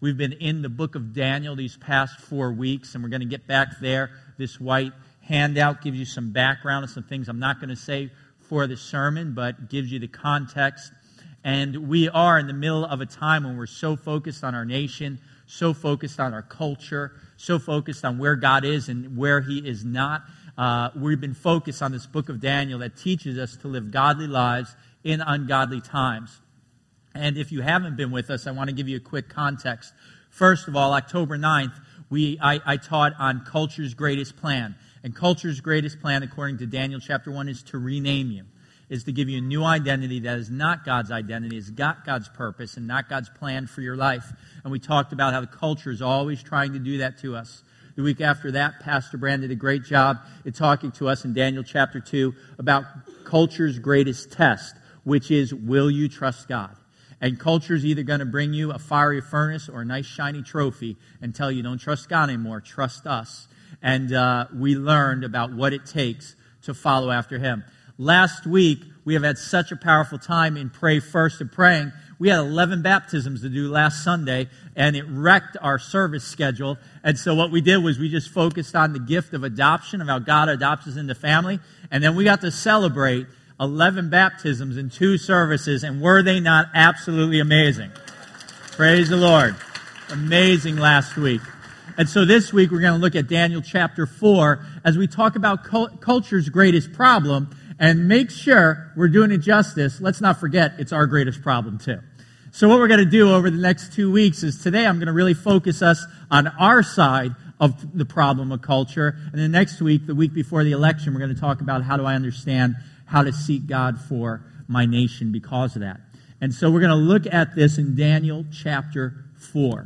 We've been in the book of Daniel these past 4 weeks, and we're going to get back there. This white handout gives you some background and some things I'm not going to say for the sermon, but gives you the context. And we are in the middle of a time when we're so focused on our nation, so focused on our culture, so focused on where God is and where He is not. We've been focused on this book of Daniel that teaches us to live godly lives in ungodly times. And if you haven't been with us, I want to give you a quick context. First of all, October 9th, I taught on culture's greatest plan. And culture's greatest plan, according to Daniel chapter 1, is to rename you, is to give you a new identity that is not God's identity, is not God's purpose, and not God's plan for your life. And we talked about how the culture is always trying to do that to us. The week after that, Pastor Brand did a great job in talking to us in Daniel chapter 2 about culture's greatest test, which is, will you trust God? And culture is either going to bring you a fiery furnace or a nice shiny trophy and tell you, don't trust God anymore, trust us. And we learned about what it takes to follow after Him. Last week, we have had such a powerful time in Pray First and praying. We had 11 baptisms to do last Sunday, and it wrecked our service schedule. And so what we did was we just focused on the gift of adoption, of how God adopts us into family. And then we got to celebrate 11 baptisms in 2 services, and were they not absolutely amazing? Praise the Lord. Amazing last week. And so this week we're going to look at Daniel chapter 4 as we talk about culture's greatest problem, and make sure we're doing it justice. Let's not forget it's our greatest problem too. So what we're going to do over the next 2 weeks is today I'm going to really focus us on our side of the problem of culture. And then next week, the week before the election, we're going to talk about how do I understand how to seek God for my nation because of that. And so we're going to look at this in Daniel chapter 4.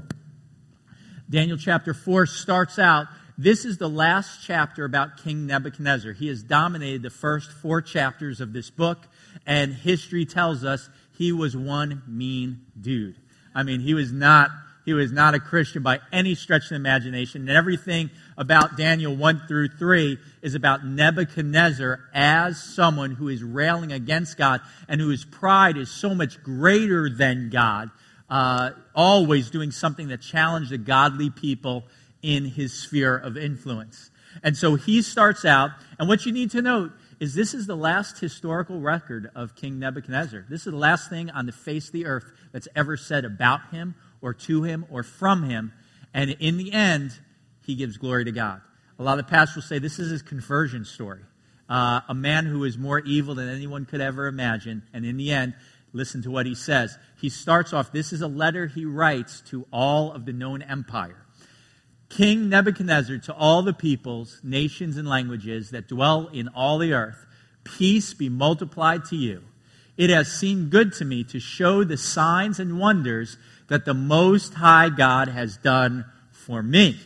Daniel chapter 4 starts out, this is the last chapter about King Nebuchadnezzar. He has dominated the first 4 chapters of this book, and history tells us he was one mean dude. I mean, he was not a Christian by any stretch of the imagination. And everything about Daniel 1 through 3 is about Nebuchadnezzar as someone who is railing against God and whose pride is so much greater than God, always doing something that challenged the godly people in his sphere of influence. And so he starts out, and what you need to note is this is the last historical record of King Nebuchadnezzar. This is the last thing on the face of the earth that's ever said about him or to him or from him. And in the end, he gives glory to God. A lot of pastors will say this is his conversion story. A man who is more evil than anyone could ever imagine. And in the end, listen to what he says. He starts off, this is a letter he writes to all of the known empire. King Nebuchadnezzar, to all the peoples, nations, and languages that dwell in all the earth, peace be multiplied to you. It has seemed good to me to show the signs and wonders that the Most High God has done for me.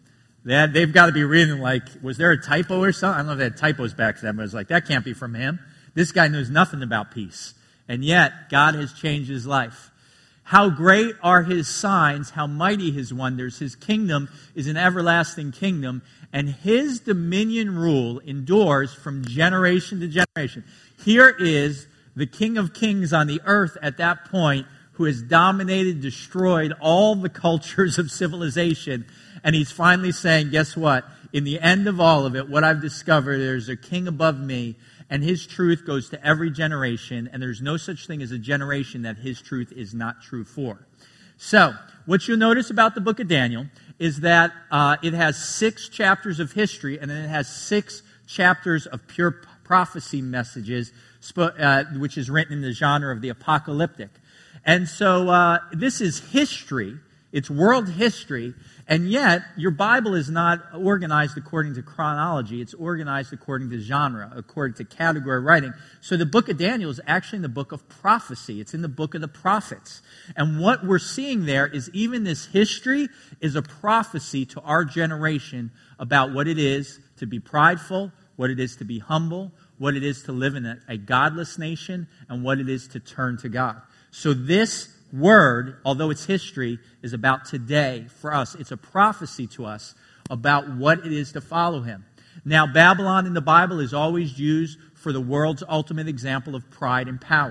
They've got to be reading like, was there a typo or something? I don't know if they had typos back then, but it was like, that can't be from him. This guy knows nothing about peace. And yet, God has changed his life. How great are his signs, how mighty his wonders. His kingdom is an everlasting kingdom, and his dominion rule endures from generation to generation. Here is the King of Kings on the earth at that point, who has dominated, destroyed all the cultures of civilization, and he's finally saying, guess what? In the end of all of it, what I've discovered, there's a king above me, and his truth goes to every generation, and there's no such thing as a generation that his truth is not true for. So, what you'll notice about the book of Daniel is that it has 6 chapters of history, and then it has 6 chapters of pure prophecy messages, which is written in the genre of the apocalyptic. And so this is history. It's world history. And yet, your Bible is not organized according to chronology. It's organized according to genre, according to category writing. So the book of Daniel is actually in the book of prophecy. It's in the book of the prophets. And what we're seeing there is even this history is a prophecy to our generation about what it is to be prideful, what it is to be humble, what it is to live in a godless nation, and what it is to turn to God. So this word, although it's history, is about today for us. It's a prophecy to us about what it is to follow him. Now, Babylon in the Bible is always used for the world's ultimate example of pride and power.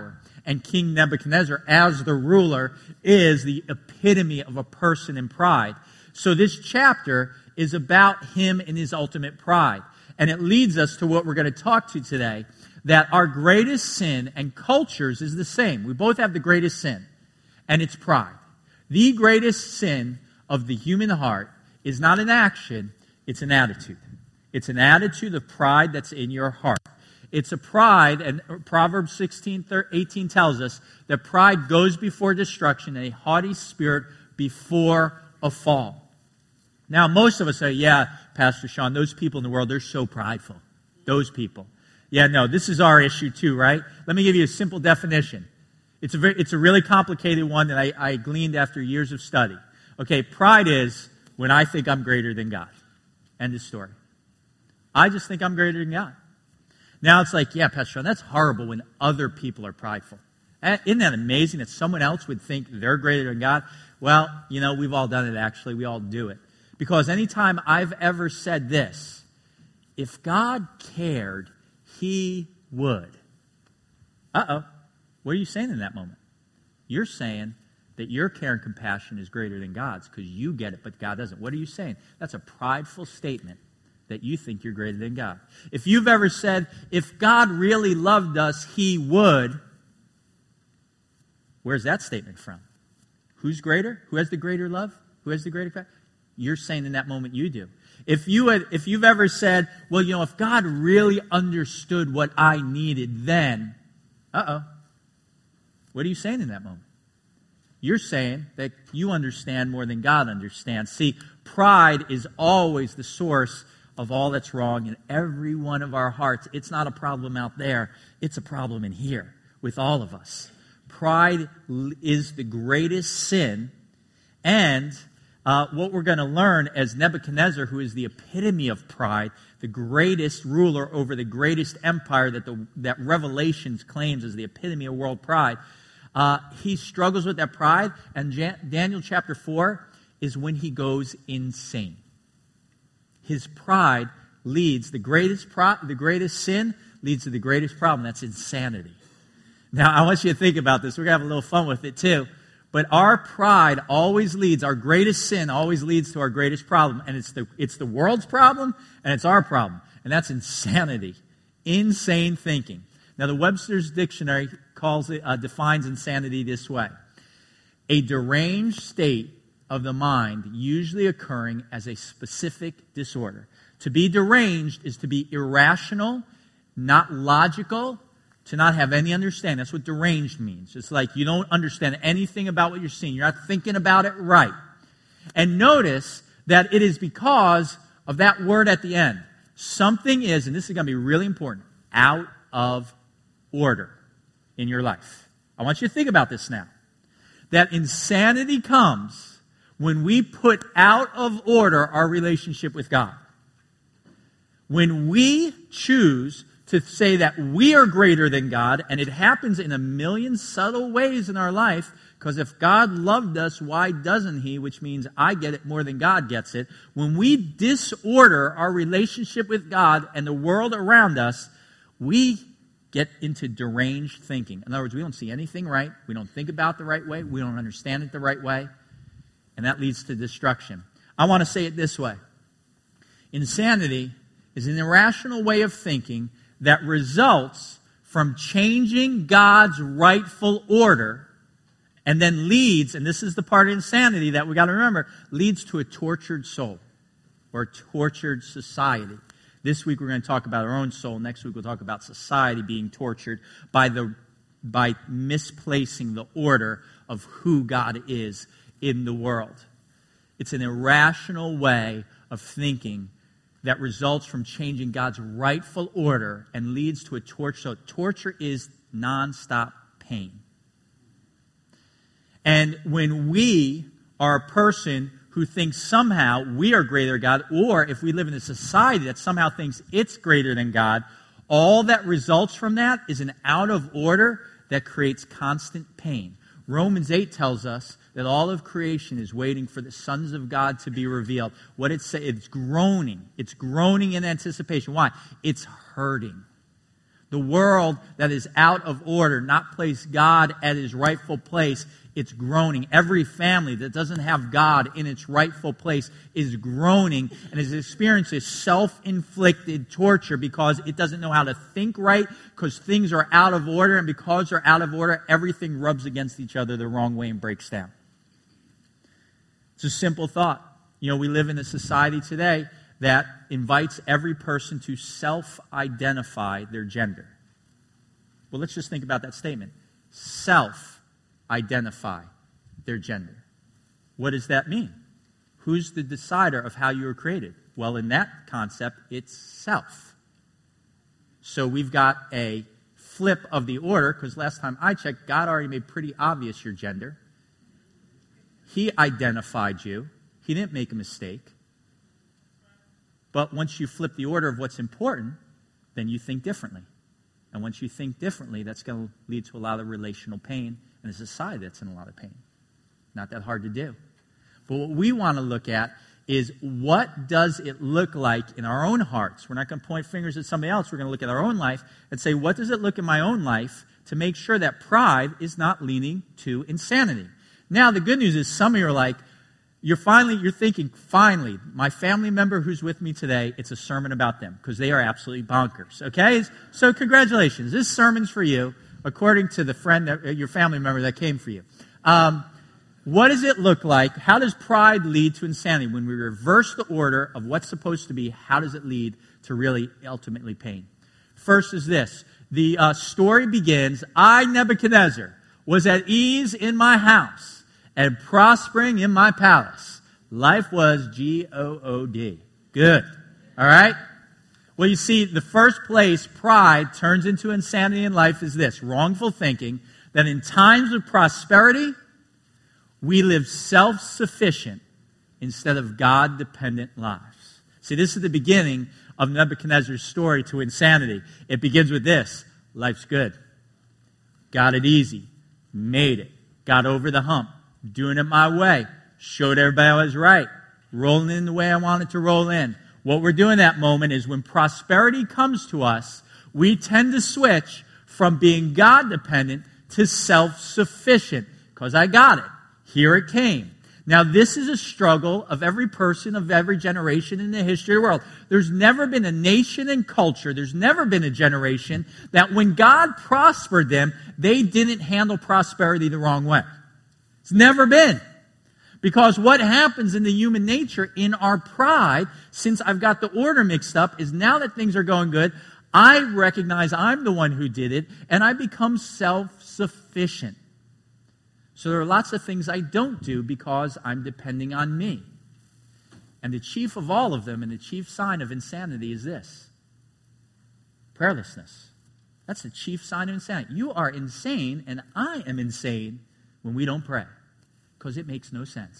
And King Nebuchadnezzar, as the ruler, is the epitome of a person in pride. So this chapter is about him and his ultimate pride. And it leads us to what we're going to talk to today, that our greatest sin and cultures is the same. We both have the greatest sin, and it's pride. The greatest sin of the human heart is not an action, it's an attitude. It's an attitude of pride that's in your heart. It's a pride, and Proverbs 16:18 tells us that pride goes before destruction and a haughty spirit before a fall. Now, most of us say, yeah, Pastor Sean, those people in the world, they're so prideful. Those people. Yeah, no, this is our issue too, right? Let me give you a simple definition. It's a really complicated one that I gleaned after years of study. Okay, pride is when I think I'm greater than God. End of story. I just think I'm greater than God. Now it's like, yeah, Pastor Sean, that's horrible when other people are prideful. Isn't that amazing that someone else would think they're greater than God? Well, you know, we've all done it actually. We all do it. Because anytime I've ever said this, if God cared, He would. Uh-oh. What are you saying in that moment? You're saying that your care and compassion is greater than God's because you get it, but God doesn't. What are you saying? That's a prideful statement that you think you're greater than God. If you've ever said, if God really loved us, He would, where's that statement from? Who's greater? Who has the greater love? Who has the greater fact? You're saying in that moment you do. If you've ever said, well, you know, if God really understood what I needed, then, what are you saying in that moment? You're saying that you understand more than God understands. See, pride is always the source of all that's wrong in every one of our hearts. It's not a problem out there. It's a problem in here with all of us. Pride is the greatest sin, and what we're going to learn as Nebuchadnezzar, who is the epitome of pride, the greatest ruler over the greatest empire that Revelation claims is the epitome of world pride, he struggles with that pride, and Daniel chapter 4 is when he goes insane. His pride leads, the greatest sin leads to the greatest problem. That's insanity. Now, I want you to think about this. We're going to have a little fun with it too. But our pride always leads, our greatest sin always leads to our greatest problem. And it's the world's problem, and it's our problem. And that's insanity. Insane thinking. Now, the Webster's Dictionary defines insanity this way: a deranged state of the mind, usually occurring as a specific disorder. To be deranged is to be irrational, not logical, to not have any understanding. That's what deranged means. It's like you don't understand anything about what you're seeing. You're not thinking about it right. And notice that it is because of that word at the end. Something is, and this is going to be really important, out of order in your life. I want you to think about this now. That insanity comes when we put out of order our relationship with God. When we choose to say that we are greater than God, and it happens in a million subtle ways in our life, because if God loved us, why doesn't He? Which means I get it more than God gets it. When we disorder our relationship with God and the world around us, we get into deranged thinking. In other words, we don't see anything right. We don't think about the right way. We don't understand it the right way. And that leads to destruction. I want to say it this way. Insanity is an irrational way of thinking that results from changing God's rightful order and then leads, and this is the part of insanity that we got to remember, leads to a tortured soul or a tortured society. This week we're going to talk about our own soul. Next week we'll talk about society being tortured by misplacing the order of who God is in the world. It's an irrational way of thinking that results from changing God's rightful order and leads to a torture. So torture is nonstop pain. And when we are a person who thinks somehow we are greater than God, or if we live in a society that somehow thinks it's greater than God, all that results from that is an out of order that creates constant pain. Romans 8 tells us that all of creation is waiting for the sons of God to be revealed. What it says, it's groaning. It's groaning in anticipation. Why? It's hurting. The world that is out of order, not placed God at his rightful place, it's groaning. Every family that doesn't have God in its rightful place is groaning and is experiencing self-inflicted torture because it doesn't know how to think right, because things are out of order, and because they're out of order, everything rubs against each other the wrong way and breaks down. It's a simple thought. You know, we live in a society today that invites every person to self-identify their gender. Well, let's just think about that statement. Self-identify their gender. What does that mean? Who's the decider of how you were created? Well, in that concept, it's self. So we've got a flip of the order, because last time I checked, God already made pretty obvious your gender. He identified you. He didn't make a mistake. But once you flip the order of what's important, then you think differently. And once you think differently, that's going to lead to a lot of relational pain and a society that's in a lot of pain. Not that hard to do. But what we want to look at is, what does it look like in our own hearts? We're not going to point fingers at somebody else. We're going to look at our own life and say, what does it look in my own life to make sure that pride is not leading to insanity? Now, the good news is some of you are like, you're thinking, finally, my family member who's with me today, it's a sermon about them, because they are absolutely bonkers, okay? So congratulations. This sermon's for you, according to the friend, your family member that came for you. What does it look like? How does pride lead to insanity? When we reverse the order of what's supposed to be, how does it lead to really ultimately pain? First is this. The story begins, I, Nebuchadnezzar, was at ease in my house and prospering in my palace. Life was G-O-O-D. Good. All right? Well, you see, the first place pride turns into insanity in life is this: wrongful thinking, that in times of prosperity, we live self-sufficient instead of God-dependent lives. See, this is the beginning of Nebuchadnezzar's story to insanity. It begins with this: life's good. Got it easy. Made it. Got over the hump. Doing it my way. Showed everybody I was right. Rolling in the way I wanted to roll in. What we're doing that moment is, when prosperity comes to us, we tend to switch from being God-dependent to self-sufficient. Because I got it. Here it came. Now, this is a struggle of every person of every generation in the history of the world. There's never been a nation and culture, there's never been a generation that when God prospered them, they didn't handle prosperity the wrong way. It's never been. Because what happens in the human nature, in our pride, since I've got the order mixed up, is now that things are going good, I recognize I'm the one who did it, and I become self-sufficient. So there are lots of things I don't do because I'm depending on me. And the chief of all of them, and the chief sign of insanity, is this: prayerlessness. That's the chief sign of insanity. You are insane, and I am insane when we don't pray, because it makes no sense.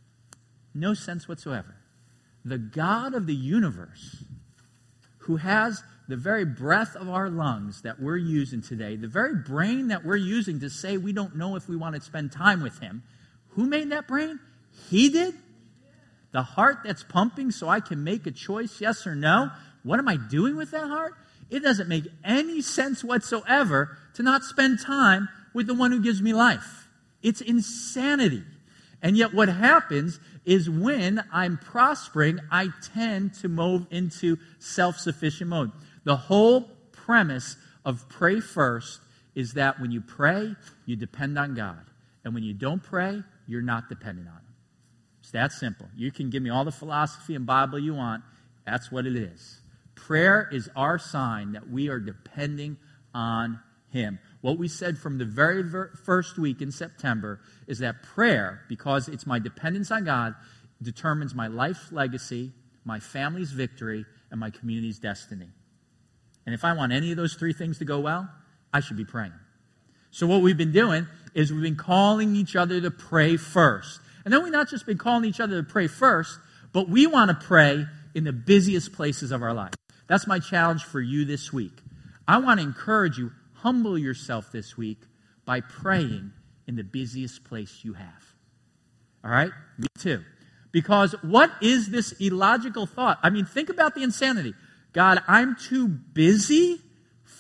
No sense whatsoever. The God of the universe, who has the very breath of our lungs that we're using today, the very brain that we're using to say we don't know if we want to spend time with him, who made that brain? He did? The heart that's pumping so I can make a choice, yes or no. What am I doing with that heart? It doesn't make any sense whatsoever to not spend time with the one who gives me life. It's insanity. And yet what happens is, when I'm prospering, I tend to move into self-sufficient mode. The whole premise of pray first is that when you pray, you depend on God. And when you don't pray, you're not dependent on him. It's that simple. You can give me all the philosophy and Bible you want. That's what it is. Prayer is our sign that we are depending on him. What we said from the very first week in September is that prayer, because it's my dependence on God, determines my life's legacy, my family's victory, and my community's destiny. And if I want any of those three things to go well, I should be praying. So what we've been doing is we've been calling each other to pray first. And then we've not just been calling each other to pray first, but we want to pray in the busiest places of our life. That's my challenge for you this week. I want to encourage you, humble yourself this week by praying in the busiest place you have. All right? Me too. Because what is this illogical thought? I mean, think about the insanity. God, I'm too busy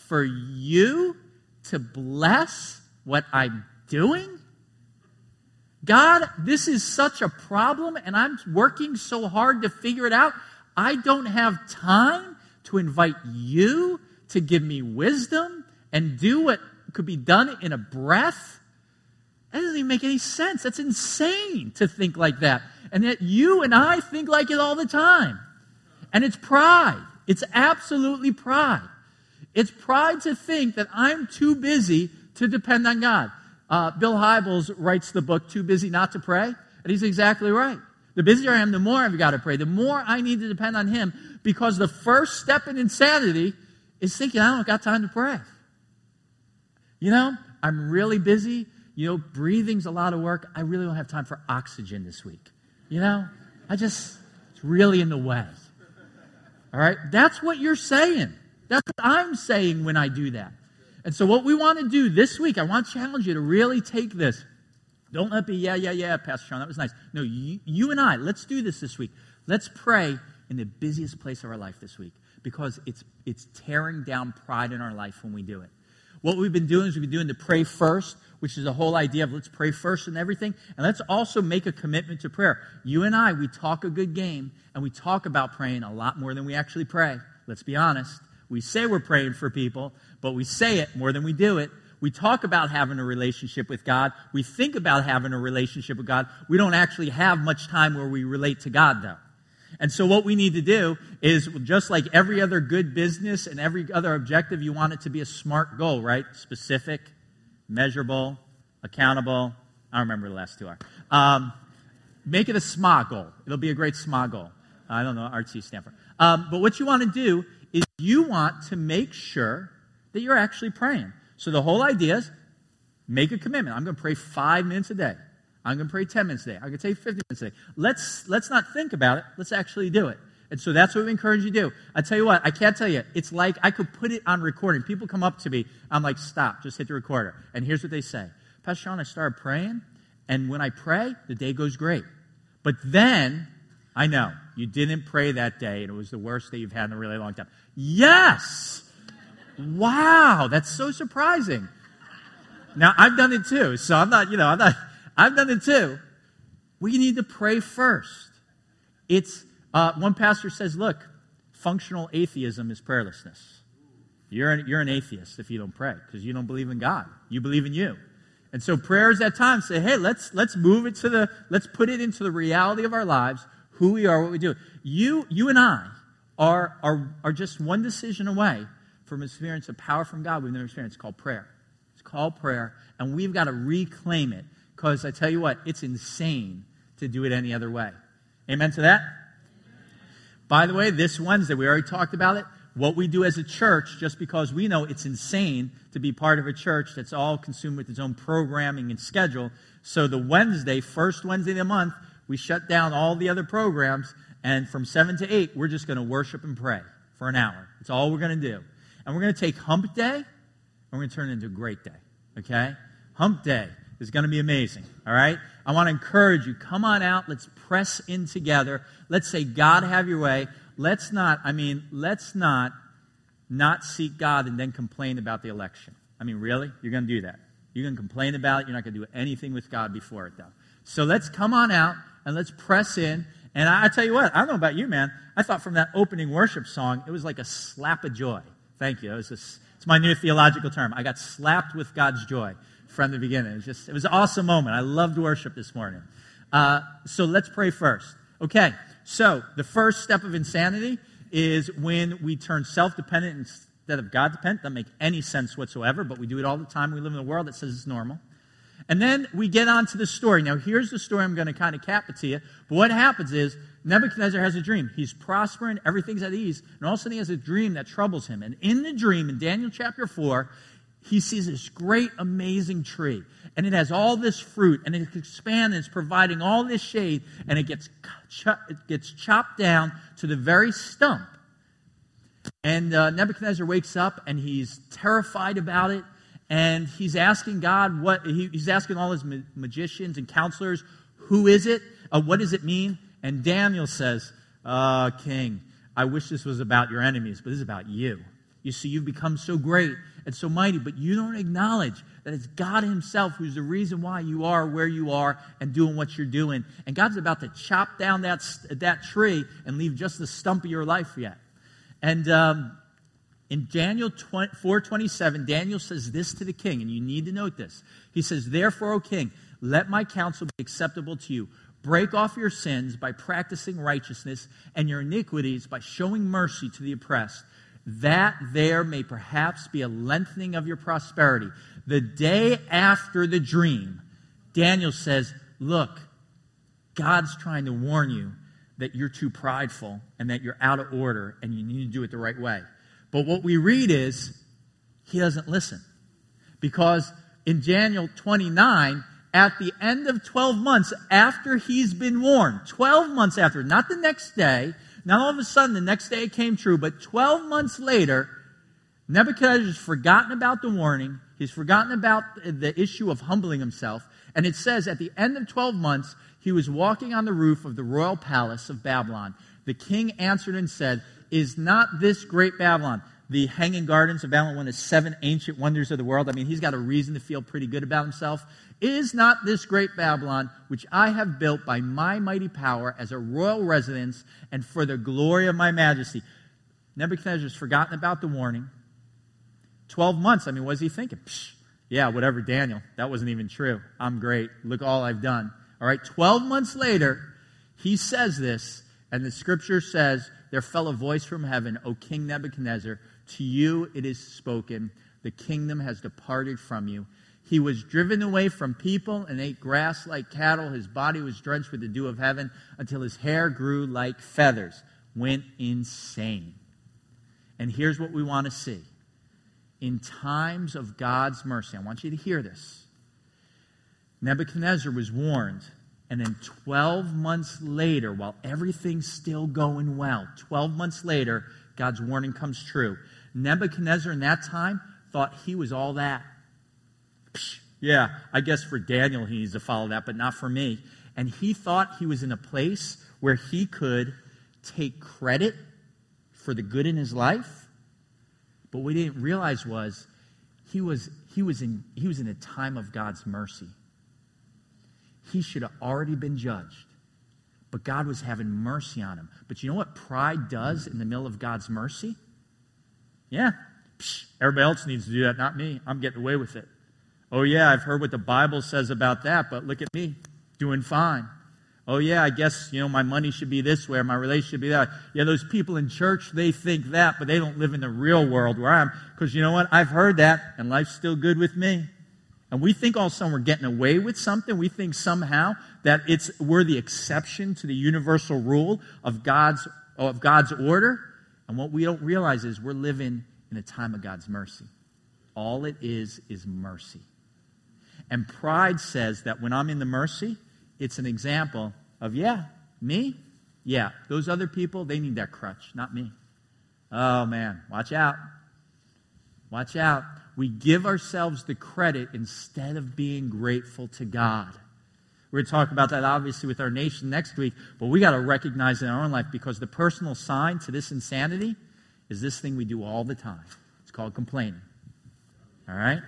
for you to bless what I'm doing? God, this is such a problem, and I'm working so hard to figure it out. I don't have time to invite you to give me wisdom and do what could be done in a breath. That doesn't even make any sense. That's insane to think like that. And yet you and I think like it all the time. And it's pride. It's absolutely pride. It's pride to think that I'm too busy to depend on God. Bill Hybels writes the book, Too Busy Not to Pray, and he's exactly right. The busier I am, the more I've got to pray, the more I need to depend on him, because the first step in insanity is thinking I don't got time to pray. I'm really busy. Breathing's a lot of work. I really don't have time for oxygen this week. It's really in the way. All right? That's what you're saying. That's what I'm saying when I do that. And so what we want to do this week, I want to challenge you to really take this. Don't let me, yeah, Pastor Sean, that was nice. No, you and I, let's do this week. Let's pray in the busiest place of our life this week, because it's tearing down pride in our life when we do it. What we've been doing is we've been doing the pray first, which is the whole idea of let's pray first and everything. And let's also make a commitment to prayer. You and I, we talk a good game, and we talk about praying a lot more than we actually pray. Let's be honest. We say we're praying for people, but we say it more than we do it. We talk about having a relationship with God. We think about having a relationship with God. We don't actually have much time where we relate to God, though. And so what we need to do is, just like every other good business and every other objective, you want it to be a SMART goal, right? Specific, measurable, accountable. I don't remember the last two are. Make it a SMA goal. It'll be a great SMA goal. I don't know what RT stand for. But what you want to do is you want to make sure that you're actually praying. So the whole idea is make a commitment. I'm going to pray 5 minutes a day. I'm going to pray 10 minutes a day. I'm going to take 50 minutes a day. Let's not think about it. Let's actually do it. And so that's what we encourage you to do. I tell you what, I can't tell you. It's like I could put it on recording. People come up to me. I'm like, stop. Just hit the recorder. And here's what they say. Pastor Sean, I started praying, and when I pray, the day goes great. But then, I know, you didn't pray that day, and it was the worst day you've had in a really long time. Yes! Wow, that's so surprising. Now, I've done it too, so I've done it too. We need to pray first. It's, one pastor says, look, functional atheism is prayerlessness. You're an atheist if you don't pray, because you don't believe in God. You believe in you. And so prayer is that time to say, hey, let's move it let's put it into the reality of our lives, who we are, what we do. You and I are just one decision away from experience of power from God we've never experienced. It's called prayer. It's called prayer, and we've got to reclaim it, because I tell you what, it's insane to do it any other way. Amen to that? By the way, this Wednesday, we already talked about it, what we do as a church, just because we know it's insane to be part of a church that's all consumed with its own programming and schedule. So the first Wednesday of the month, we shut down all the other programs, and from 7 to 8, we're just going to worship and pray for an hour. That's all we're going to do. And we're going to take Hump Day, and we're going to turn it into a great day, okay? Hump Day is going to be amazing, all right? I want to encourage you, come on out. Let's press in together. Let's say, God, have your way. Let's not seek God and then complain about the election. I mean, really? You're going to do that? You're going to complain about it? You're not going to do anything with God before it, though. So let's come on out, and let's press in. And I tell you what, I don't know about you, man. I thought from that opening worship song, it was like a slap of joy. Thank you. It's my new theological term. I got slapped with God's joy from the beginning. It was an awesome moment. I loved worship this morning. So let's pray first. Okay, so the first step of insanity is when we turn self-dependent instead of God-dependent. Doesn't make any sense whatsoever, but we do it all the time. We live in a world that says it's normal. And then we get on to the story. Now, here's the story. I'm going to kind of cap it to you. But what happens is Nebuchadnezzar has a dream. He's prospering. Everything's at ease. And all of a sudden, he has a dream that troubles him. And in the dream, in Daniel chapter 4, he sees this great, amazing tree. And it has all this fruit. And it expands. And it's providing all this shade. And it gets chopped down to the very stump. And Nebuchadnezzar wakes up, and he's terrified about it. And he's asking God, he's asking all his magicians and counselors, who is it? What does it mean? And Daniel says, King, I wish this was about your enemies, but this is about you. You see, you've become so great and so mighty, but you don't acknowledge that it's God himself who's the reason why you are where you are and doing what you're doing. And God's about to chop down that tree and leave just the stump of your life yet. And in Daniel 4:27, Daniel says this to the king, and you need to note this. He says, "Therefore, O king, let my counsel be acceptable to you. Break off your sins by practicing righteousness and your iniquities by showing mercy to the oppressed, that there may perhaps be a lengthening of your prosperity." The day after the dream, Daniel says, look, God's trying to warn you that you're too prideful and that you're out of order and you need to do it the right way. But what we read is he doesn't listen. Because in Daniel 29, at the end of 12 months after he's been warned, 12 months after, not the next day, not all of a sudden the next day it came true, but 12 months later, Nebuchadnezzar's forgotten about the warning. He's forgotten about the issue of humbling himself. And it says at the end of 12 months, he was walking on the roof of the royal palace of Babylon. The king answered and said, "Is not this great Babylon?" The Hanging Gardens of Babylon, one of the 7 ancient wonders of the world. I mean, he's got a reason to feel pretty good about himself. "Is not this great Babylon, which I have built by my mighty power as a royal residence and for the glory of my majesty?" Nebuchadnezzar's forgotten about the warning. 12 months, I mean, what is he thinking? Yeah, whatever, Daniel. That wasn't even true. I'm great. Look all I've done. All right, 12 months later, he says this, and the scripture says, "There fell a voice from heaven, O King Nebuchadnezzar, to you it is spoken, the kingdom has departed from you. He was driven away from people and ate grass like cattle. His body was drenched with the dew of heaven until his hair grew like feathers." Went insane. And here's what we want to see. In times of God's mercy, I want you to hear this. Nebuchadnezzar was warned, and then 12 months later, while everything's still going well, 12 months later, God's warning comes true. Nebuchadnezzar in that time thought he was all that. Yeah, I guess for Daniel he needs to follow that, but not for me. And he thought he was in a place where he could take credit for the good in his life. But what he didn't realize was he was in a time of God's mercy. He should have already been judged. But God was having mercy on him. But you know what pride does in the middle of God's mercy? Yeah, everybody else needs to do that, not me. I'm getting away with it. Oh yeah, I've heard what the Bible says about that, but look at me, doing fine. Oh yeah, I guess, my money should be this way, or my relationship should be that way. Yeah, those people in church, they think that, but they don't live in the real world where I am. Because you know what? I've heard that, and life's still good with me. And we think all of a sudden we're getting away with something. We think somehow that we're the exception to the universal rule of God's order. And what we don't realize is we're living in a time of God's mercy. All it is mercy. And pride says that when I'm in the mercy, it's an example of, yeah, me? Yeah, those other people, they need that crutch, not me. Oh, man, watch out. Watch out. We give ourselves the credit instead of being grateful to God. We're going to talk about that, obviously, with our nation next week, but we got to recognize it in our own life, because the personal sign to this insanity is this thing we do all the time. It's called complaining. All right?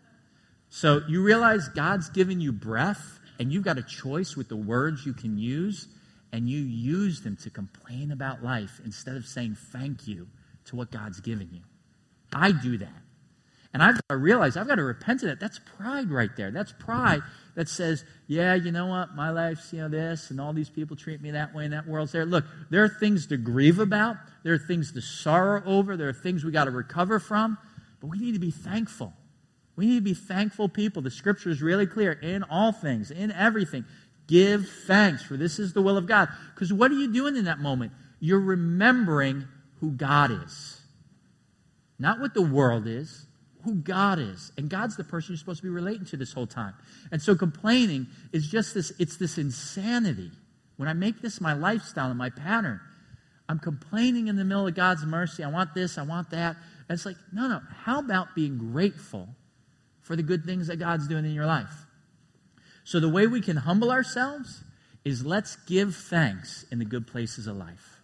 So you realize God's given you breath, and you've got a choice with the words you can use, and you use them to complain about life instead of saying thank you to what God's given you. I do that. And I've got to realize, I've got to repent of that. That's pride right there. That's pride that says, yeah, you know what, my life's, this, and all these people treat me that way, and that world's there. Look, there are things to grieve about. There are things to sorrow over. There are things we got to recover from. But we need to be thankful. We need to be thankful people. The scripture is really clear. In all things, in everything, give thanks, for this is the will of God. Because what are you doing in that moment? You're remembering who God is. Not what the world is, who God is. And God's the person you're supposed to be relating to this whole time. And so complaining is just it's this insanity. When I make this my lifestyle and my pattern, I'm complaining in the middle of God's mercy. I want this, I want that. And it's like, no. How about being grateful for the good things that God's doing in your life? So the way we can humble ourselves is let's give thanks in the good places of life.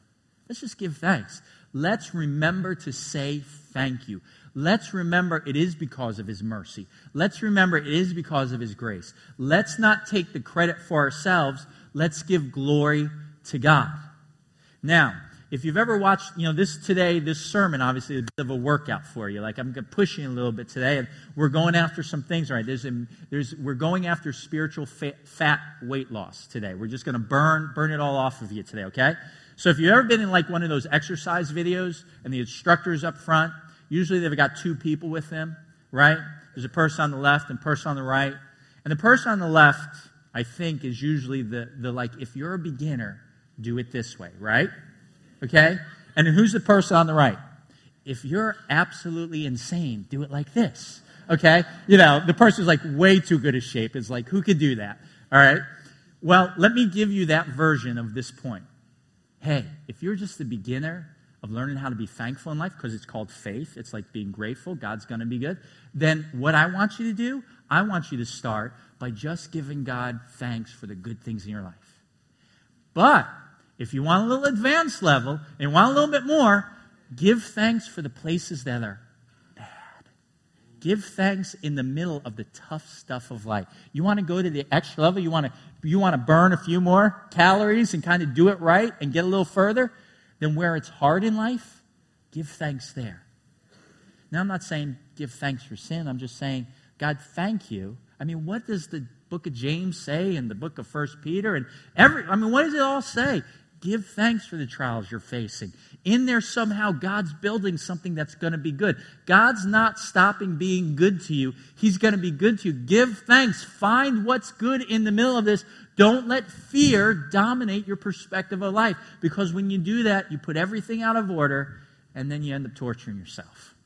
Let's just give thanks. Let's remember to say thank you. Let's remember it is because of his mercy. Let's remember it is because of his grace. Let's not take the credit for ourselves. Let's give glory to God. Now, if you've ever watched, this sermon, obviously, is a bit of a workout for you. Like, I'm pushing a little bit today, and we're going after some things, right? We're going after spiritual fat weight loss today. We're just going to burn it all off of you today, okay? So if you've ever been in, like, one of those exercise videos, and the instructor's up front, usually they've got two people with them, right? There's a person on the left and a person on the right. And the person on the left, I think, is usually the if you're a beginner, do it this way, right? Okay? And then who's the person on the right? If you're absolutely insane, do it like this. Okay? The person's like way too good a shape. It's like, who could do that? All right? Well, let me give you that version of this point. Hey, if you're just the beginner of learning how to be thankful in life, because it's called faith, it's like being grateful, God's going to be good, then what I want you to do, I want you to start by just giving God thanks for the good things in your life. But if you want a little advanced level and want a little bit more, give thanks for the places that are bad. Give thanks in the middle of the tough stuff of life. You want to go to the extra level? You want to burn a few more calories and kind of do it right and get a little further? Then where it's hard in life, give thanks there. Now, I'm not saying give thanks for sin. I'm just saying, God, thank you. I mean, what does the book of James say and the book of 1 Peter? And what does it all say? Give thanks for the trials you're facing. In there, somehow, God's building something that's going to be good. God's not stopping being good to you. He's going to be good to you. Give thanks. Find what's good in the middle of this. Don't let fear dominate your perspective of life. Because when you do that, you put everything out of order, and then you end up torturing yourself.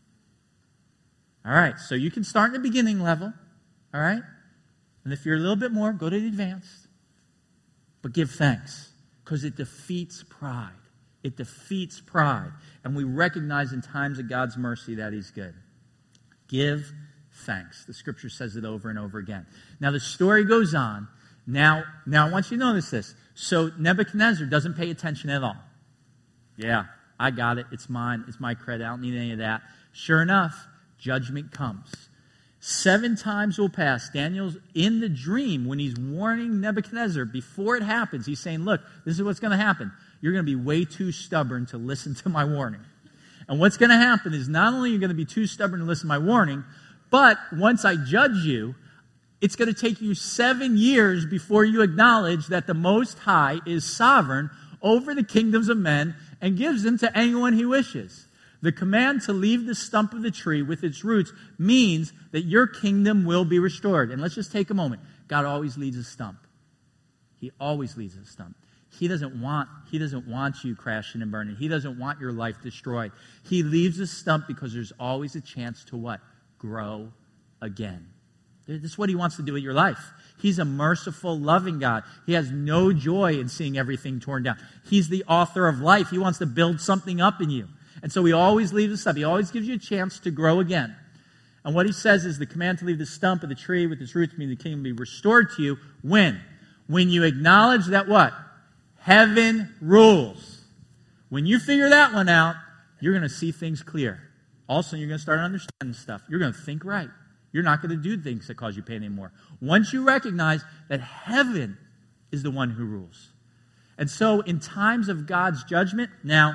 All right, so you can start in the beginning level. All right? And if you're a little bit more, go to the advanced. But give thanks. Because it defeats pride. It defeats pride. And we recognize in times of God's mercy that he's good. Give thanks. The scripture says it over and over again. Now the story goes on. Now I want you to notice this. So Nebuchadnezzar doesn't pay attention at all. Yeah, I got it. It's mine. It's my credit. I don't need any of that. Sure enough, judgment comes. 7 times will pass. Daniel's in the dream when he's warning Nebuchadnezzar. Before it happens, he's saying, look, this is what's going to happen. You're going to be way too stubborn to listen to my warning. And what's going to happen is not only are you going to be too stubborn to listen to my warning, but once I judge you, it's going to take you 7 years before you acknowledge that the Most High is sovereign over the kingdoms of men and gives them to anyone he wishes. The command to leave the stump of the tree with its roots means that your kingdom will be restored. And let's just take a moment. God always leaves a stump. He always leaves a stump. He doesn't want you crashing and burning. He doesn't want your life destroyed. He leaves a stump because there's always a chance to what? Grow again. This is what he wants to do with your life. He's a merciful, loving God. He has no joy in seeing everything torn down. He's the author of life. He wants to build something up in you. And so he always leaves a stump. He always gives you a chance to grow again. And what he says is the command to leave the stump of the tree with its roots, meaning the kingdom will be restored to you. When? When you acknowledge that what? Heaven rules. When you figure that one out, you're going to see things clear. Also, you're going to start understanding stuff. You're going to think right. You're not going to do things that cause you pain anymore. Once you recognize that heaven is the one who rules. And so in times of God's judgment, now,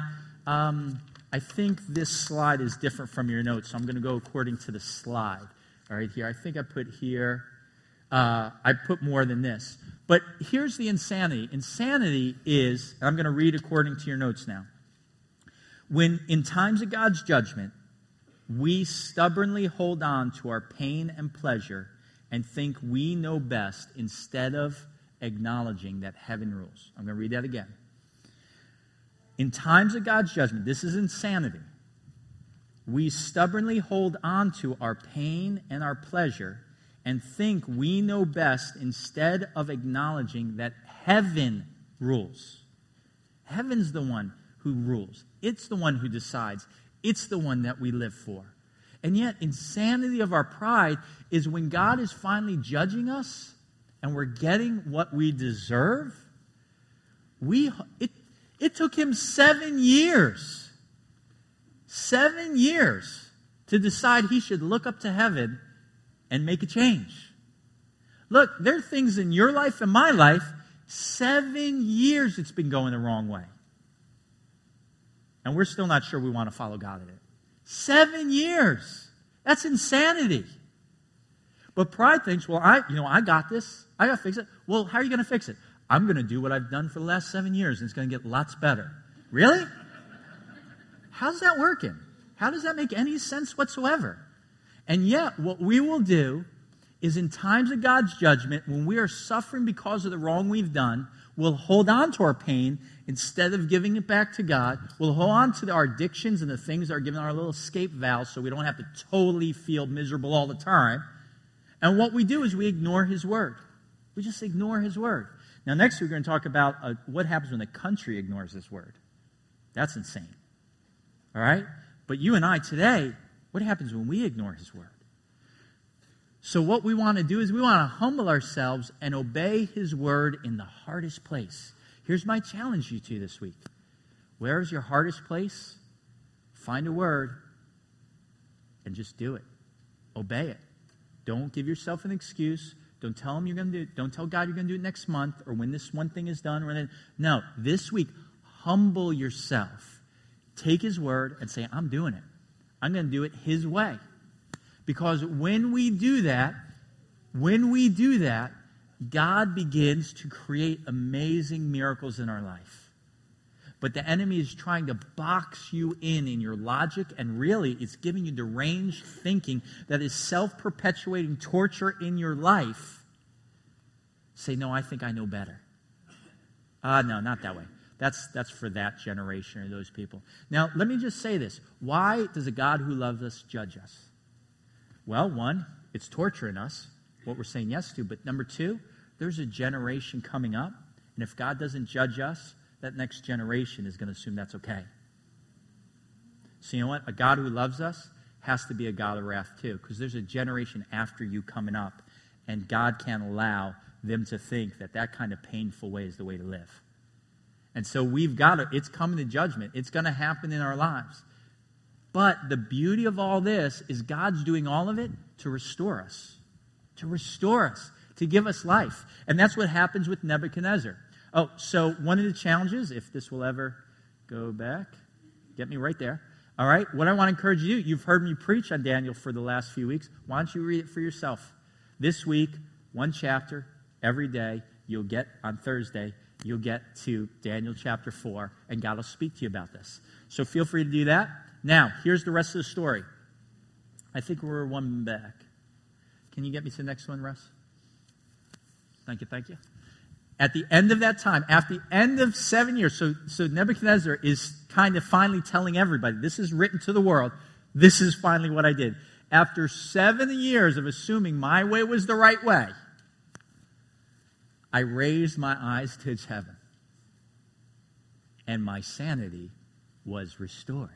I think this slide is different from your notes, so I'm going to go according to the slide. All right, here. I think I put here, I put more than this. But here's the insanity. Insanity is, and I'm going to read according to your notes now. When in times of God's judgment, we stubbornly hold on to our pain and pleasure and think we know best instead of acknowledging that heaven rules. I'm going to read that again. In times of God's judgment, this is insanity. We stubbornly hold on to our pain and our pleasure and think we know best instead of acknowledging that heaven rules. Heaven's the one who rules. It's the one who decides. It's the one that we live for. And yet, insanity of our pride is when God is finally judging us and we're getting what we deserve, It took him 7 years. 7 years to decide he should look up to heaven and make a change. Look, there are things in your life and my life, 7 years it's been going the wrong way. And we're still not sure we want to follow God in it. 7 years. That's insanity. But pride thinks, well, I got this. I got to fix it. Well, how are you going to fix it? I'm going to do what I've done for the last 7 years, and it's going to get lots better. Really? How's that working? How does that make any sense whatsoever? And yet, what we will do is in times of God's judgment, when we are suffering because of the wrong we've done, we'll hold on to our pain instead of giving it back to God. We'll hold on to our addictions and the things that are giving our little escape valve so we don't have to totally feel miserable all the time. And what we do is we ignore His Word. We just ignore His Word. Now, next we're going to talk about what happens when the country ignores His Word. That's insane. All right? But you and I today, what happens when we ignore His Word? So what we want to do is we want to humble ourselves and obey His Word in the hardest place. Here's my challenge to you this week. Where is your hardest place? Find a word and just do it. Obey it. Don't give yourself an excuse. Don't tell him you're going to do it. Don't tell God you're going to do it next month or when this one thing is done. No, this week, humble yourself. Take His Word and say, I'm doing it. I'm going to do it His way. Because when we do that, God begins to create amazing miracles in our life. But the enemy is trying to box you in your logic, and really it's giving you deranged thinking that is self-perpetuating torture in your life. Say, no, I think I know better. No, not that way. That's for that generation or those people. Now, let me just say this. Why does a God who loves us judge us? Well, one, it's torturing us, what we're saying yes to. But number two, there's a generation coming up, and if God doesn't judge us, that next generation is going to assume that's okay. So you know what? A God who loves us has to be a God of wrath too, because there's a generation after you coming up, and God can't allow them to think that that kind of painful way is the way to live. And so we've got to, it's coming to judgment. It's going to happen in our lives. But the beauty of all this is God's doing all of it to restore us. To restore us. To give us life. And that's what happens with Nebuchadnezzar. Oh, so one of the challenges, if this will ever go back, get me right there. All right, what I want to encourage you, you've heard me preach on Daniel for the last few weeks. Why don't you read it for yourself? This week, one chapter, every day, you'll get on Thursday, you'll get to Daniel chapter 4, and God will speak to you about this. So feel free to do that. Now, here's the rest of the story. I think we're one back. Can you get me to the next one, Russ? Thank you. At the end of that time, after the end of 7 years, so Nebuchadnezzar is kind of finally telling everybody, this is written to the world, this is finally what I did. After 7 years of assuming my way was the right way, I raised my eyes to heaven, and my sanity was restored.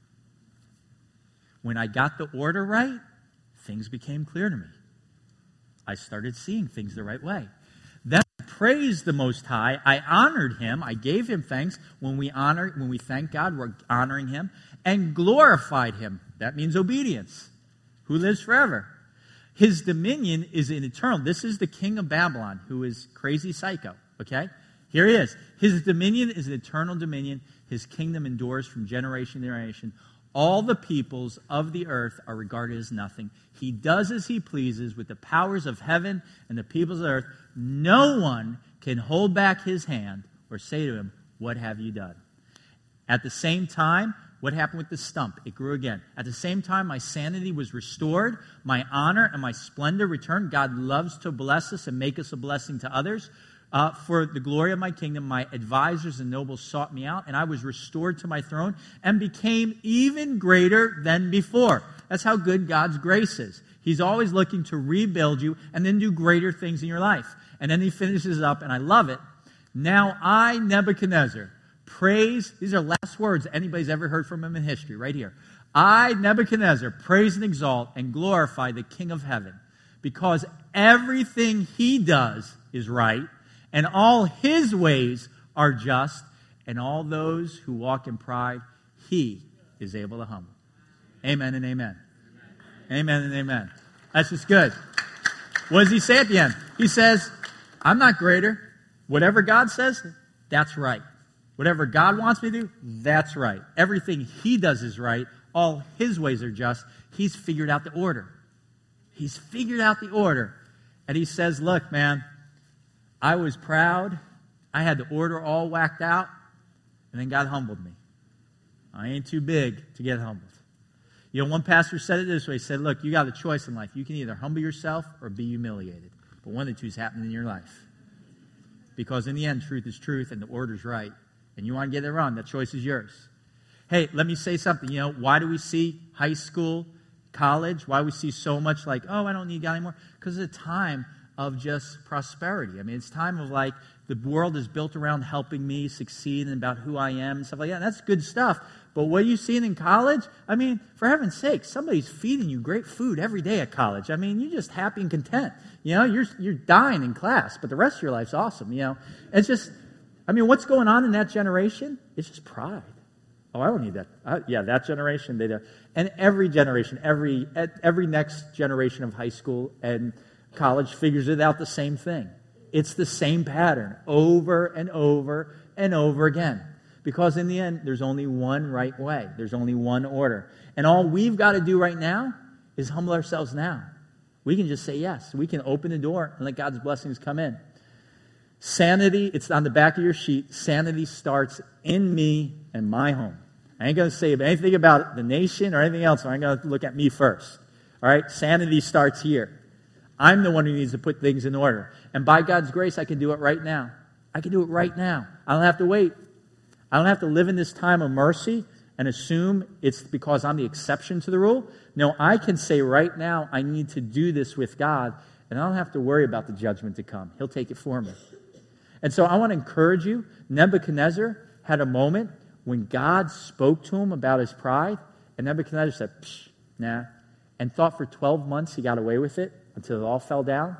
When I got the order right, things became clear to me. I started seeing things the right way. Then I praised the Most High. I honored Him. I gave Him thanks. When we thank God, we're honoring Him. And glorified Him. That means obedience. Who lives forever. His dominion is an eternal. This is the king of Babylon, who is crazy psycho. Okay? Here he is. His dominion is an eternal dominion. His kingdom endures from generation to generation. All the peoples of the earth are regarded as nothing. He does as He pleases with the powers of heaven and the peoples of the earth. No one can hold back His hand or say to Him, what have you done? At the same time, what happened with the stump? It grew again. At the same time, my sanity was restored, my honor and my splendor returned. God loves to bless us and make us a blessing to others. For the glory of my kingdom, my advisors and nobles sought me out, and I was restored to my throne and became even greater than before. That's how good God's grace is. He's always looking to rebuild you and then do greater things in your life. And then He finishes up, and I love it. Now I, Nebuchadnezzar, praise, these are last words anybody's ever heard from him in history, right here. I, Nebuchadnezzar, praise and exalt and glorify the King of heaven, because everything He does is right, and all His ways are just, And all those who walk in pride, he is able to humble. Amen and amen. Amen and amen. That's just good. What does he say at the end? He says, I'm not greater. Whatever God says, that's right. Whatever God wants me to do, that's right. Everything he does is right. All his ways are just. He's figured out the order. He's figured out the order. And he says, look, man, I was proud. I had the order all whacked out. And then God humbled me. I ain't too big to get humbled. You know, one pastor said it this way. He said, look, you got a choice in life. You can either humble yourself or be humiliated. But one of the two is happening in your life. Because in the end, truth is truth and the order's right. And you want to get it wrong, that choice is yours. Hey, let me say something. You know, why do we see high school, college? Why do we see so much like, oh, I don't need God anymore? Because it's a time of just prosperity. I mean, it's time of like, the world is built around helping me succeed and about who I am and stuff like that. And that's good stuff. But what are you seeing in college? I mean, for heaven's sake, somebody's feeding you great food every day at college. I mean, you're just happy and content. You know, you're dying in class, but the rest of your life's awesome, you know. It's just, I mean, what's going on in that generation? It's just pride. Oh, I don't need that. That generation, they do. And every generation, every next generation of high school and college figures it out the same thing. It's the same pattern over and over and over again. Because in the end, there's only one right way. There's only one order. And all we've got to do right now is humble ourselves now. We can just say yes. We can open the door and let God's blessings come in. Sanity, it's on the back of your sheet. Sanity starts in me and my home. I ain't going to say anything about the nation or anything else. So I'm going to look at me first. All right? Sanity starts here. I'm the one who needs to put things in order. And by God's grace, I can do it right now. I can do it right now. I don't have to wait. I don't have to live in this time of mercy and assume it's because I'm the exception to the rule. No, I can say right now, I need to do this with God, and I don't have to worry about the judgment to come. He'll take it for me. And so I want to encourage you. Nebuchadnezzar had a moment when God spoke to him about his pride, and Nebuchadnezzar said, psh, nah, and thought for 12 months he got away with it until it all fell down.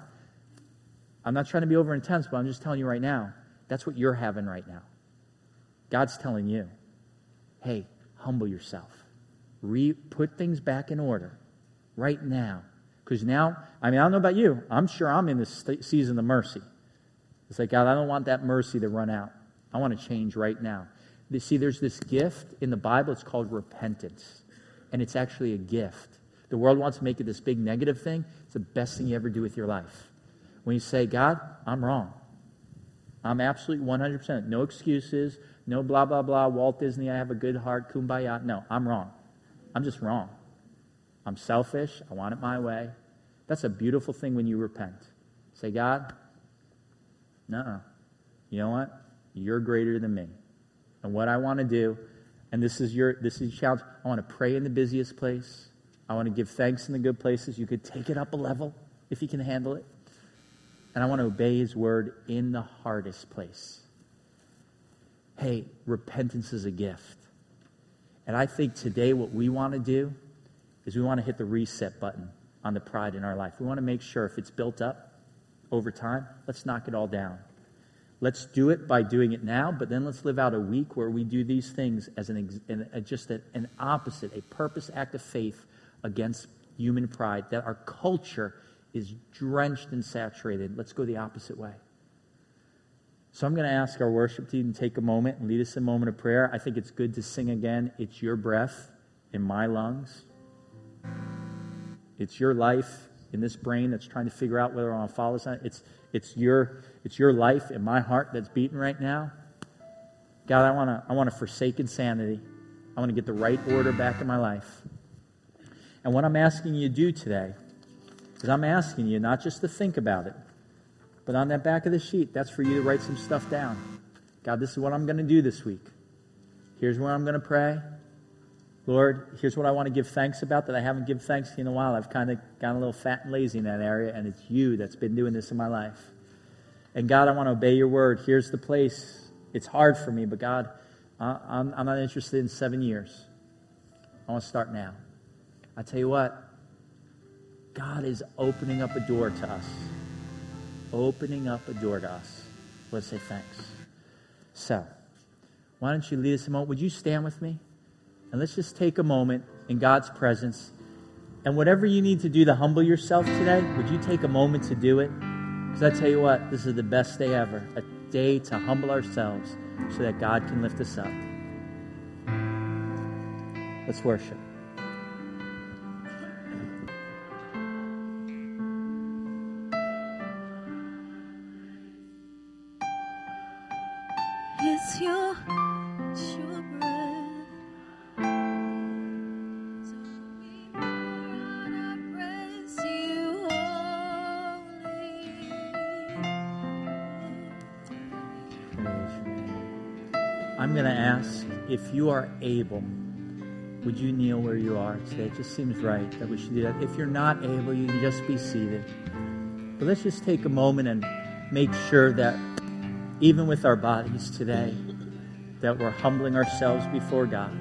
I'm not trying to be over intense, but I'm just telling you right now, that's what you're having right now. God's telling you, hey, humble yourself. Put things back in order right now. Because now, I mean, I don't know about you. I'm sure I'm in this season of mercy. It's like, God, I don't want that mercy to run out. I want to change right now. See, there's this gift in the Bible. It's called repentance. And it's actually a gift. The world wants to make it this big negative thing. It's the best thing you ever do with your life. When you say, God, I'm wrong. I'm absolutely 100%. No excuses. No blah, blah, blah. Walt Disney, I have a good heart. Kumbaya. No, I'm wrong. I'm just wrong. I'm selfish. I want it my way. That's a beautiful thing when you repent. Say, God, nuh-uh. You know what? You're greater than me. And what I want to do, and this is your challenge, I want to pray in the busiest place. I want to give thanks in the good places. You could take it up a level if you can handle it. And I want to obey his word in the hardest place. Hey, repentance is a gift. And I think today what we want to do is we want to hit the reset button on the pride in our life. We want to make sure if it's built up over time, let's knock it all down. Let's do it by doing it now, but then let's live out a week where we do these things as an opposite, a purpose act of faith against human pride, that our culture is drenched and saturated. Let's go the opposite way. So I'm going to ask our worship team to take a moment and lead us in a moment of prayer. I think it's good to sing again, "It's your breath in my lungs." It's your life in this brain that's trying to figure out whether I want to follow this. It's your life in my heart that's beating right now. God, I want to forsake insanity. I want to get the right order back in my life. And what I'm asking you to do today is I'm asking you not just to think about it, but on that back of the sheet, that's for you to write some stuff down. God, this is what I'm going to do this week. Here's where I'm going to pray. Lord, here's what I want to give thanks about that I haven't given thanks to in a while. I've kind of gotten a little fat and lazy in that area, and it's you that's been doing this in my life. And God, I want to obey your word. Here's the place. It's hard for me, but God, I'm not interested in 7 years. I want to start now. I tell you what, God is opening up a door to us. Opening up a door to us. Let's say thanks. So, why don't you lead us a moment? Would you stand with me? And let's just take a moment in God's presence. And whatever you need to do to humble yourself today, would you take a moment to do it? Because I tell you what, this is the best day ever. A day to humble ourselves so that God can lift us up. Let's worship. It's your breath. So we pour out our praise to you only. I'm going to ask if you are able, would you kneel where you are today? It just seems right that we should do that. If you're not able, you can just be seated. But let's just take a moment and make sure that even with our bodies today, that we're humbling ourselves before God.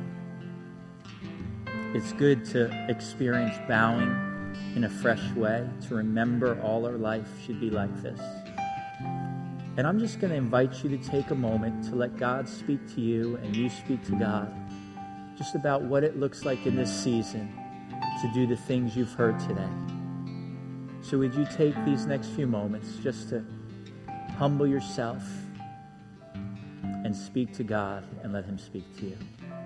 It's good to experience bowing in a fresh way, to remember all our life should be like this. And I'm just going to invite you to take a moment to let God speak to you and you speak to God just about what it looks like in this season to do the things you've heard today. So would you take these next few moments just to humble yourself and speak to God and let Him speak to you.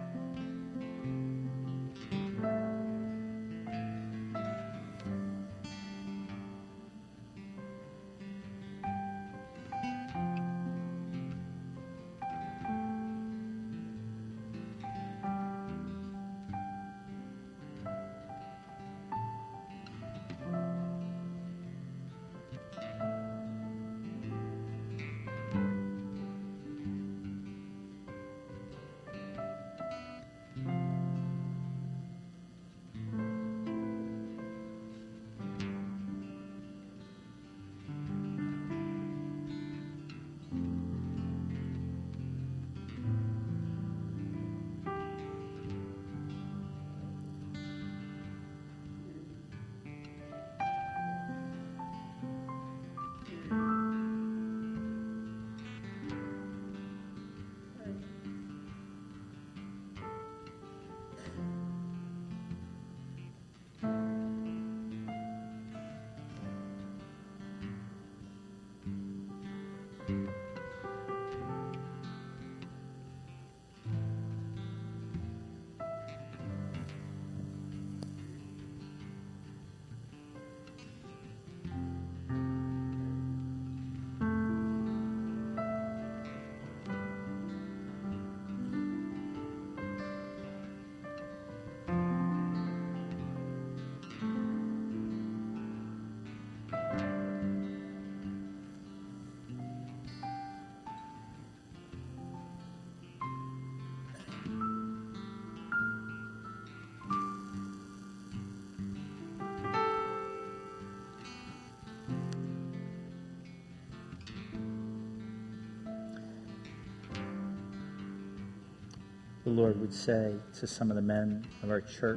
The Lord would say to some of the men of our church,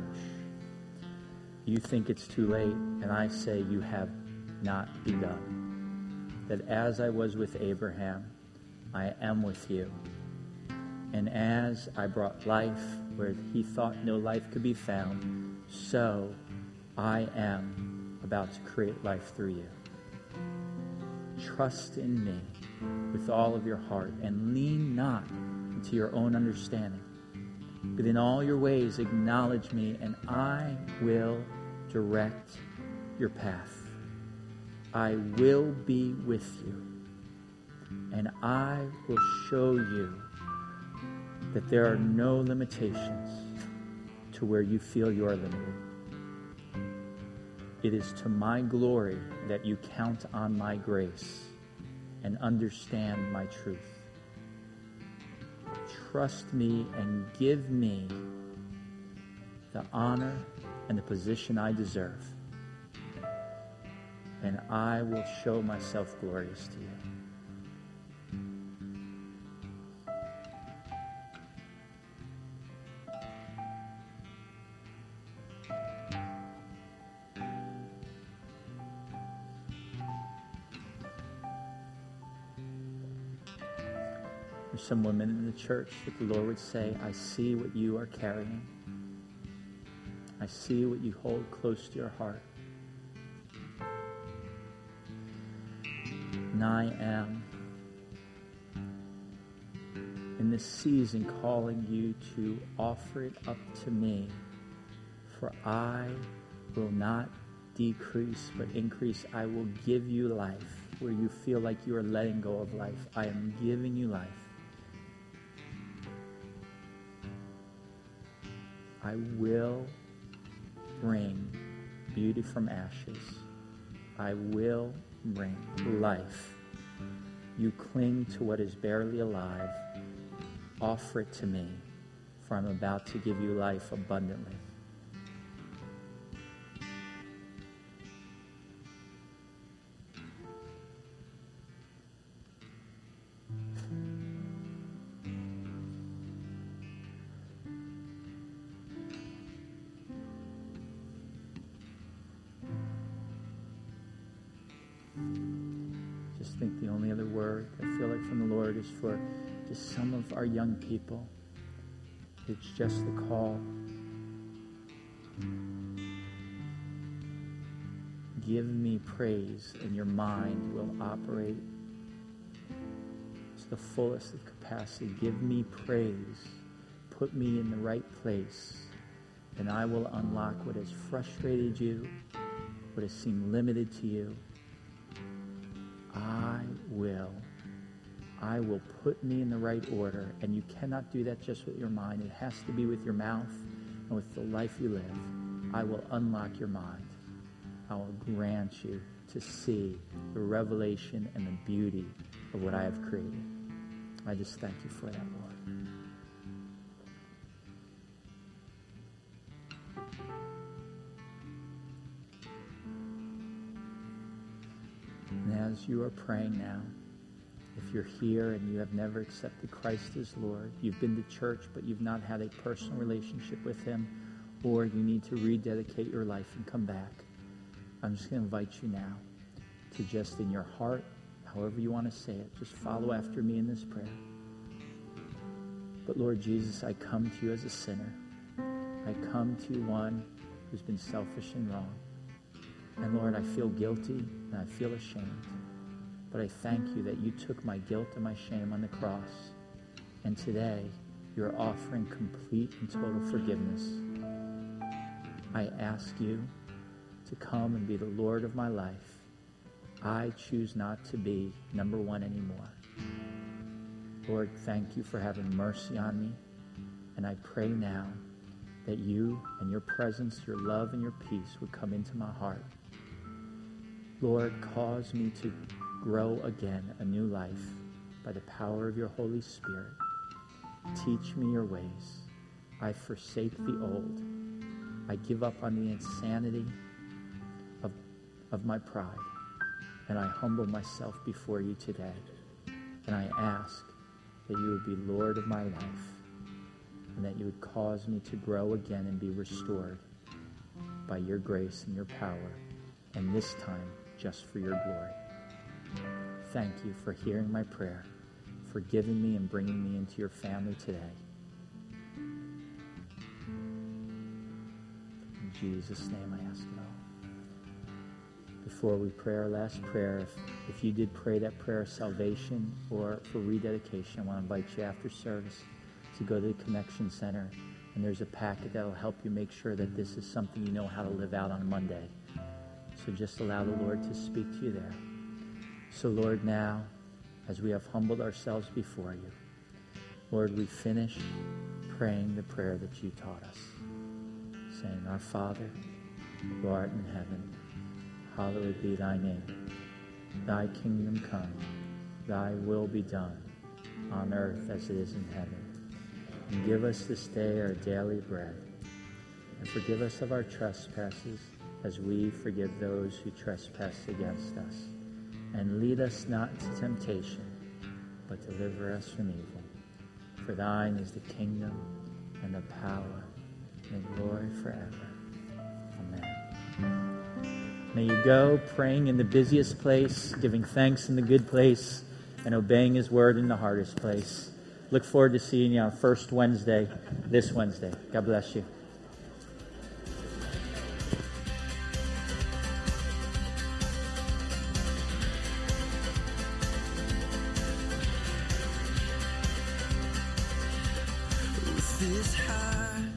you think it's too late, and I say you have not begun. That as I was with Abraham, I am with you. And as I brought life where he thought no life could be found, so I am about to create life through you. Trust in me with all of your heart and lean not into your own understanding. But in all your ways acknowledge me, and I will direct your path. I will be with you, and I will show you that there are no limitations to where you feel you are limited. It is to my glory that you count on my grace and understand my truth. Trust me and give me the honor and the position I deserve, and I will show myself glorious to you. There's some women in the church that the Lord would say, I see what you are carrying. I see what you hold close to your heart. And I am in this season calling you to offer it up to me, for I will not decrease but increase. I will give you life where you feel like you are letting go of life. I am giving you life. I will bring beauty from ashes. I will bring life. You cling to what is barely alive. Offer it to me, for I'm about to give you life abundantly. Just think the only other word I feel like from the Lord is for just some of our young people. It's just the call. Give me praise, and your mind will operate to the fullest of capacity. Give me praise. Put me in the right place, and I will unlock what has frustrated you, what has seemed limited to you. I will put me in the right order, and you cannot do that just with your mind. It has to be with your mouth and with the life you live. I will unlock your mind. I will grant you to see the revelation and the beauty of what I have created. I just thank you for that, Lord. And as you are praying now, if you're here and you have never accepted Christ as Lord, you've been to church but you've not had a personal relationship with him, or you need to rededicate your life and come back, I'm just going to invite you now to just in your heart, however you want to say it, just follow after me in this prayer. But Lord Jesus, I come to you as a sinner. I come to you one who's been selfish and wrong. And Lord, I feel guilty and I feel ashamed. But I thank you that you took my guilt and my shame on the cross. And today, you're offering complete and total forgiveness. I ask you to come and be the Lord of my life. I choose not to be number one anymore. Lord, thank you for having mercy on me. And I pray now that you and your presence, your love and your peace would come into my heart. Lord, cause me to grow again a new life by the power of your Holy Spirit. Teach me your ways. I forsake the old. I give up on the insanity of my pride. And I humble myself before you today. And I ask that you would be Lord of my life, and that you would cause me to grow again and be restored by your grace and your power, and this time just for your glory. Thank you for hearing my prayer, for giving me and bringing me into your family today. In Jesus' name I ask it all. Before we pray our last prayer, if you did pray that prayer of salvation or for rededication, I want to invite you after service to go to the Connection Center, and there's a packet that will help you make sure that this is something you know how to live out on Monday. So just allow the Lord to speak to you there. So Lord, now, as we have humbled ourselves before you, Lord, we finish praying the prayer that you taught us, saying, Our Father, who art in heaven, hallowed be thy name. Thy kingdom come, thy will be done, on earth as it is in heaven. And give us this day our daily bread, and forgive us of our trespasses, as we forgive those who trespass against us. And lead us not into temptation, but deliver us from evil. For thine is the kingdom, and the power, and the glory forever. Amen. May you go praying in the busiest place, giving thanks in the good place, and obeying his word in the hardest place. look forward to seeing you on First Wednesday, this Wednesday. God bless you. With this heart